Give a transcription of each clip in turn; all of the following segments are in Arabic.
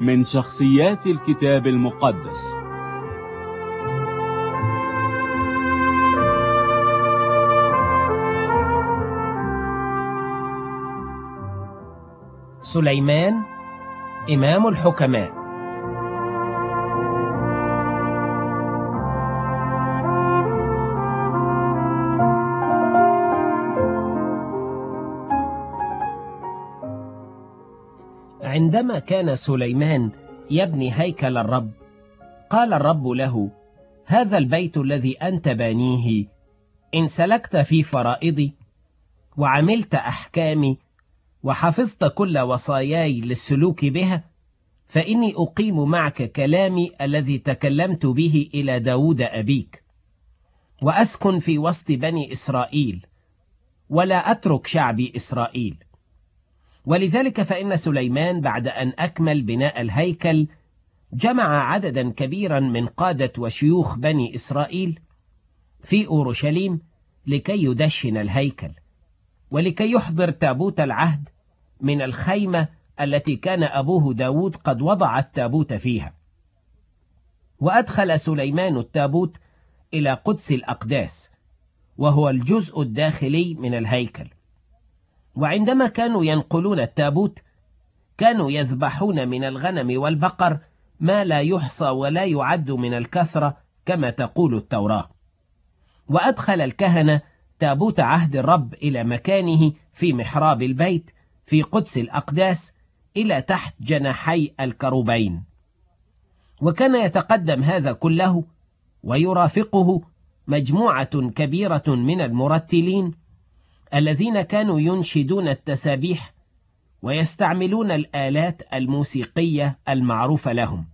من شخصيات الكتاب المقدس. سليمان إمام الحكماء. عندما كان سليمان يبني هيكل الرب، قال الرب له: هذا البيت الذي أنت بانيه، إن سلكت في فرائضي وعملت أحكامي وحفظت كل وصاياي للسلوك بها، فإني أقيم معك كلامي الذي تكلمت به إلى داود أبيك، وأسكن في وسط بني إسرائيل، ولا أترك شعبي إسرائيل. ولذلك فإن سليمان بعد أن أكمل بناء الهيكل جمع عددا كبيرا من قادة وشيوخ بني إسرائيل في أورشليم لكي يدشن الهيكل، ولكي يحضر تابوت العهد من الخيمة التي كان أبوه داود قد وضع التابوت فيها. وأدخل سليمان التابوت إلى قدس الأقداس، وهو الجزء الداخلي من الهيكل. وعندما كانوا ينقلون التابوت كانوا يذبحون من الغنم والبقر ما لا يحصى ولا يعد من الكثرة كما تقول التوراة. وأدخل الكهنة تابوت عهد الرب إلى مكانه في محراب البيت في قدس الأقداس إلى تحت جناحي الكروبين. وكان يتقدم هذا كله ويرافقه مجموعة كبيرة من المرتلين الذين كانوا ينشدون التسابيح ويستعملون الآلات الموسيقية المعروفة لهم.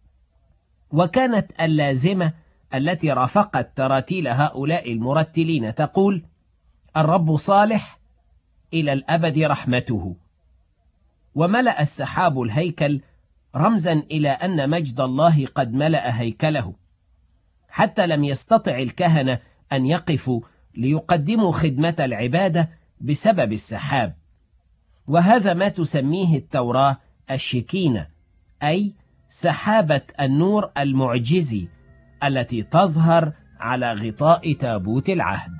وكانت اللازمة التي رافقت تراتيل هؤلاء المرتلين تقول: الرب صالح، إلى الأبد رحمته. وملأ السحاب الهيكل رمزا إلى أن مجد الله قد ملأ هيكله، حتى لم يستطع الكهنة أن يقفوا ليقدموا خدمة العبادة بسبب السحاب. وهذا ما تسميه التوراة الشكينة، أي سحابة النور المعجزي التي تظهر على غطاء تابوت العهد.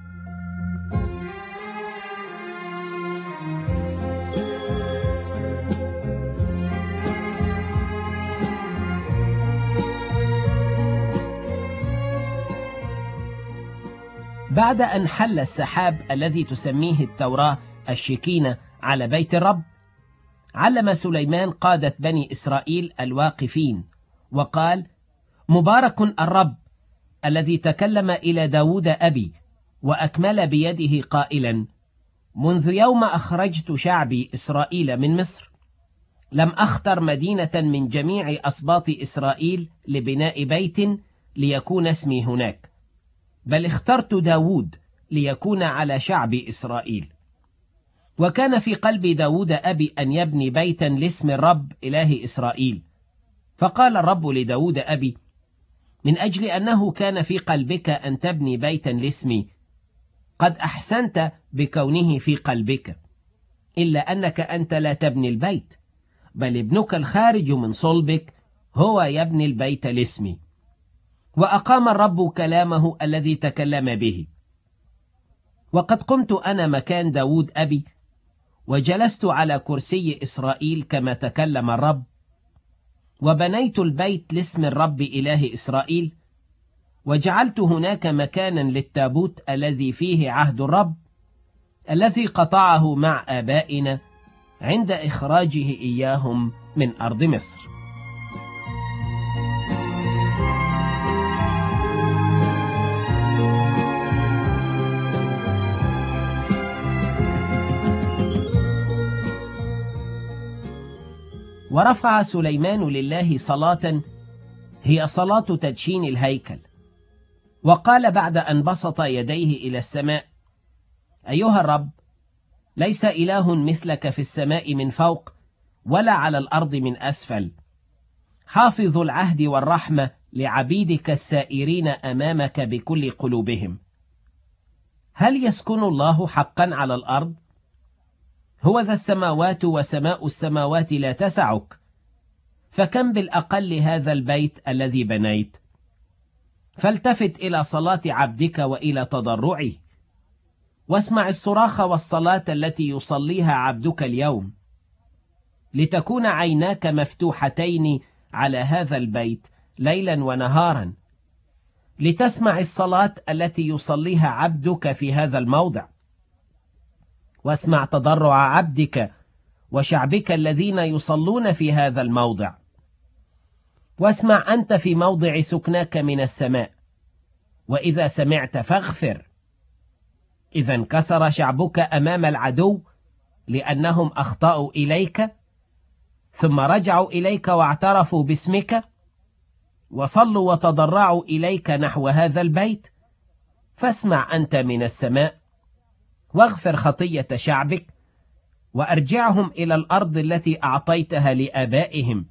بعد أن حل السحاب الذي تسميه التوراة الشكينة على بيت الرب، علم سليمان قادة بني إسرائيل الواقفين وقال: مبارك الرب الذي تكلم إلى داود أبي وأكمل بيده قائلا: منذ يوم أخرجت شعبي إسرائيل من مصر لم أختر مدينة من جميع أسباط إسرائيل لبناء بيت ليكون اسمي هناك، بل اخترت داود ليكون على شعب إسرائيل. وكان في قلب داود أبي أن يبني بيتا لاسم الرب إله إسرائيل. فقال الرب لداود أبي: من أجل أنه كان في قلبك أن تبني بيتا لاسمي، قد أحسنت بكونه في قلبك، إلا أنك أنت لا تبني البيت، بل ابنك الخارج من صلبك هو يبني البيت لاسمي. وأقام الرب كلامه الذي تكلم به. وقد قمت أنا مكان داود أبي وجلست على كرسي إسرائيل كما تكلم الرب، وبنيت البيت لاسم الرب إله إسرائيل، وجعلت هناك مكانا للتابوت الذي فيه عهد الرب الذي قطعه مع آبائنا عند إخراجه إياهم من أرض مصر. ورفع سليمان لله صلاة هي صلاة تدشين الهيكل، وقال بعد أن بسط يديه إلى السماء: أيها الرب، ليس إله مثلك في السماء من فوق ولا على الأرض من أسفل، حافظ العهد والرحمة لعبيدك السائرين أمامك بكل قلوبهم. هل يسكن الله حقا على الأرض؟ هو ذا السماوات وسماء السماوات لا تسعك، فكم بالأقل هذا البيت الذي بنيت؟ فالتفت إلى صلاة عبدك وإلى تضرعه، واسمع الصراخ والصلاة التي يصليها عبدك اليوم، لتكون عيناك مفتوحتين على هذا البيت ليلا ونهارا، لتسمع الصلاة التي يصليها عبدك في هذا الموضع. واسمع تضرع عبدك وشعبك الذين يصلون في هذا الموضع. واسمع أنت في موضع سكناك من السماء، وإذا سمعت فاغفر. إذا انكسر شعبك أمام العدو لأنهم أخطأوا إليك، ثم رجعوا إليك واعترفوا باسمك وصلوا وتضرعوا إليك نحو هذا البيت، فاسمع أنت من السماء واغفر خطية شعبك، وأرجعهم إلى الأرض التي أعطيتها لآبائهم.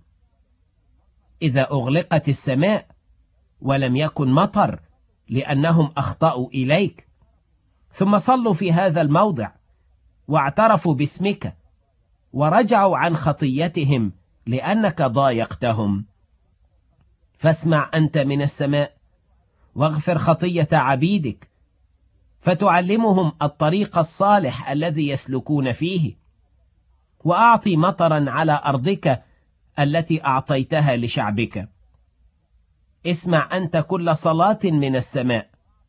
إذا أغلقت السماء ولم يكن مطر لأنهم أخطأوا إليك، ثم صلوا في هذا الموضع واعترفوا باسمك ورجعوا عن خطيتهم لأنك ضايقتهم، فاسمع أنت من السماء واغفر خطية عبيدك، فتعلمهم الطريق الصالح الذي يسلكون فيه، وأعطي مطرا على أرضك التي أعطيتها لشعبك. اسمع أنت كل صلاة من السماء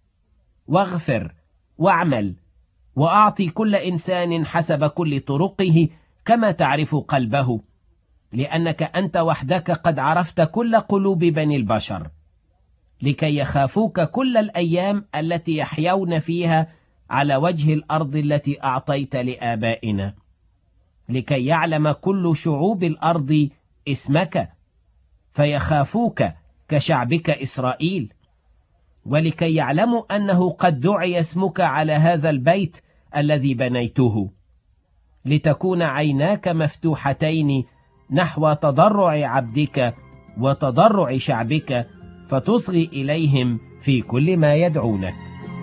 واغفر واعمل، وأعطي كل إنسان حسب كل طرقه كما تعرف قلبه، لأنك أنت وحدك قد عرفت كل قلوب بني البشر، لكي يخافوك كل الأيام التي يحيون فيها على وجه الأرض التي أعطيت لآبائنا، لكي يعلم كل شعوب الأرض اسمك فيخافوك كشعبك إسرائيل، ولكي يعلموا أنه قد دعي اسمك على هذا البيت الذي بنيته، لتكون عيناك مفتوحتين نحو تضرع عبدك وتضرع شعبك، فتصغي إليهم في كل ما يدعونك.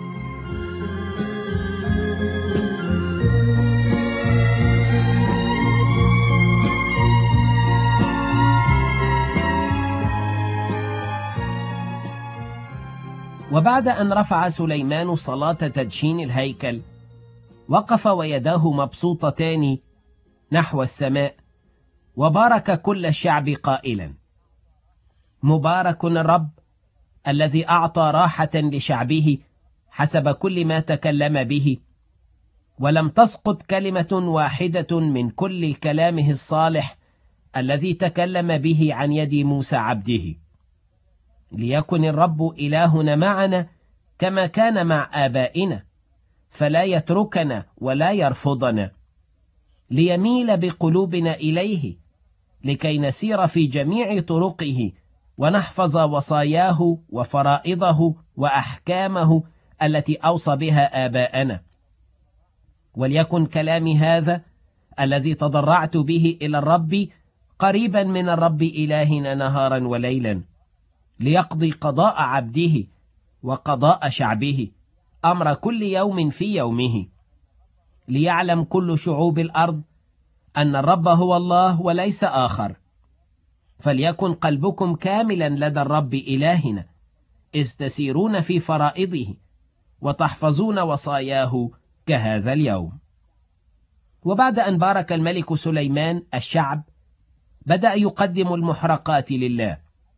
وبعد أن رفع سليمان صلاة تدشين الهيكل، وقف ويداه مبسوطتان نحو السماء، وبارك كل الشعب قائلا: مبارك الرب الذي أعطى راحة لشعبه حسب كل ما تكلم به، ولم تسقط كلمة واحدة من كل كلامه الصالح الذي تكلم به عن يد موسى عبده. ليكن الرب إلهنا معنا كما كان مع آبائنا، فلا يتركنا ولا يرفضنا، ليميل بقلوبنا إليه، لكي نسير في جميع طرقه ونحفظ وصاياه وفرائضه وأحكامه التي أوصى بها آباءنا. وليكن كلامي هذا الذي تضرعت به إلى الرب قريبا من الرب إلهنا نهارا وليلا، ليقضي قضاء عبده وقضاء شعبه، أمر كل يوم في يومه، ليعلم كل شعوب الأرض أن الرب هو الله وليس آخر. فليكن قلبكم كاملا لدى الرب إلهنا، إذ تسيرون في فرائضه وتحفظون وصاياه كهذا اليوم. وبعد أن بارك الملك سليمان الشعب، بدأ يقدم المحرقات لله،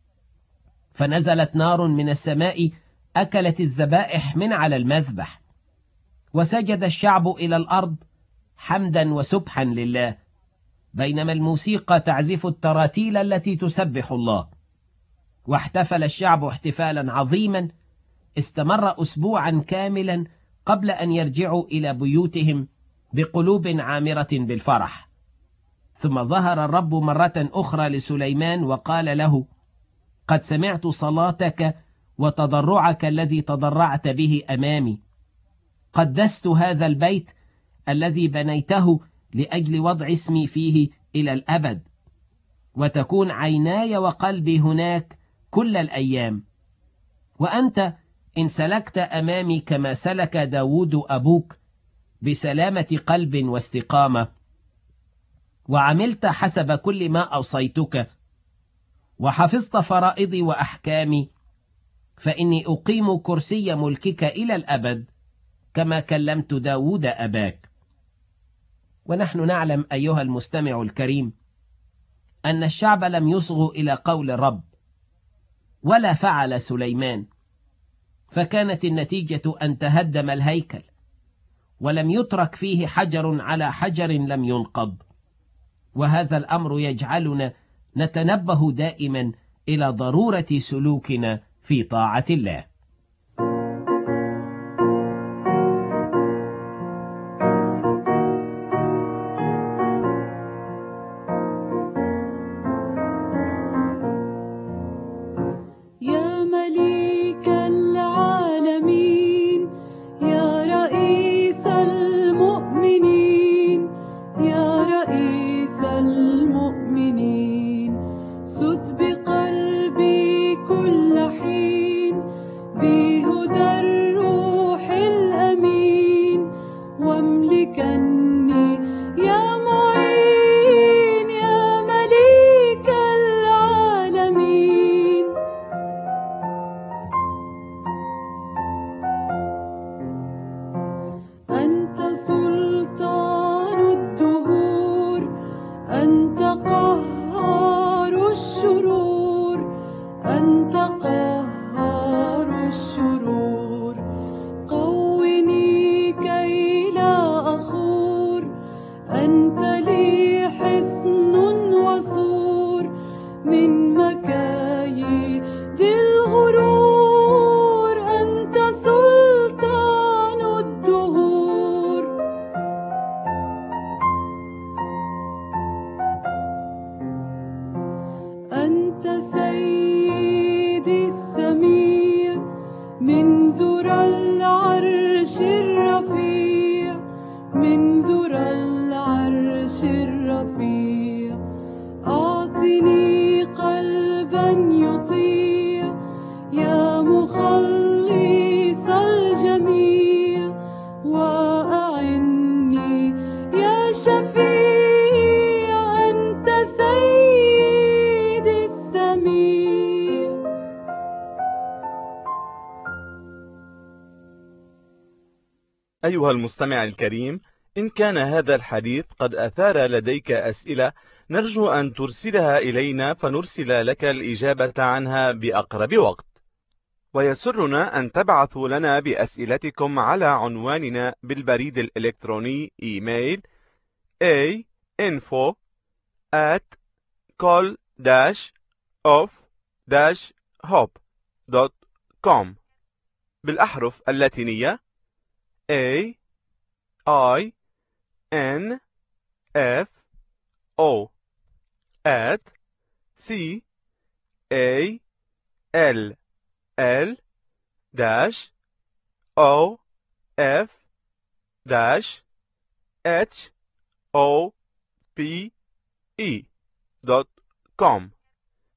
فنزلت نار من السماء أكلت الذبائح من على المذبح، وسجد الشعب إلى الأرض حمدا وسبحا لله، بينما الموسيقى تعزف التراتيل التي تسبح الله. واحتفل الشعب احتفالا عظيما استمر أسبوعا كاملا قبل أن يرجعوا إلى بيوتهم بقلوب عامرة بالفرح. ثم ظهر الرب مرة أخرى لسليمان وقال له: قد سمعت صلاتك وتضرعك الذي تضرعت به أمامي، قدست هذا البيت الذي بنيته لأجل وضع اسمي فيه إلى الأبد، وتكون عيناي وقلبي هناك كل الأيام. وأنت إن سلكت أمامي كما سلك داود أبوك بسلامة قلب واستقامة، وعملت حسب كل ما أوصيتك، وحفظت فرائضي وأحكامي، فإني أقيم كرسي ملكك إلى الأبد كما كلمت داود أباك. ونحن نعلم أيها المستمع الكريم أن الشعب لم يصغوا إلى قول الرب، ولا فعل سليمان، فكانت النتيجة أن تهدم الهيكل، ولم يترك فيه حجر على حجر لم ينقض. وهذا الأمر يجعلنا نتنبه دائما إلى ضرورة سلوكنا في طاعة الله. يا مليك العالمين، يا رئيس المؤمنين، يا رئيس المؤمنين، سد بقلبي كل حين بهدى الروح الأمين، واملكني يا معين، يا مليك العالمين. أنت سلطان الدهور، أنت قهار الشرور، أنت قهار الشرور. قوني كي لا أخور، أنت لي حصن وسور من مكايد الغرور. أنت سلطان الدهور. أنت سيدي السميع من ذرى العرش الرفيع، من ذرى العرش الرفيع. أعطني قلبا يطيع يا مخلص الجميع، وأعني يا شفيع. أنت سيدي السميع. أيها المستمع الكريم، إن كان هذا الحديث قد أثار لديك أسئلة، نرجو أن ترسلها إلينا فنرسل لك الإجابة عنها بأقرب وقت. ويسرنا أن تبعثوا لنا بأسئلتكم على عنواننا بالبريد الإلكتروني إيميل info@call-of-hope.com بالأحرف اللاتينية AINFO@call-of-hope.com.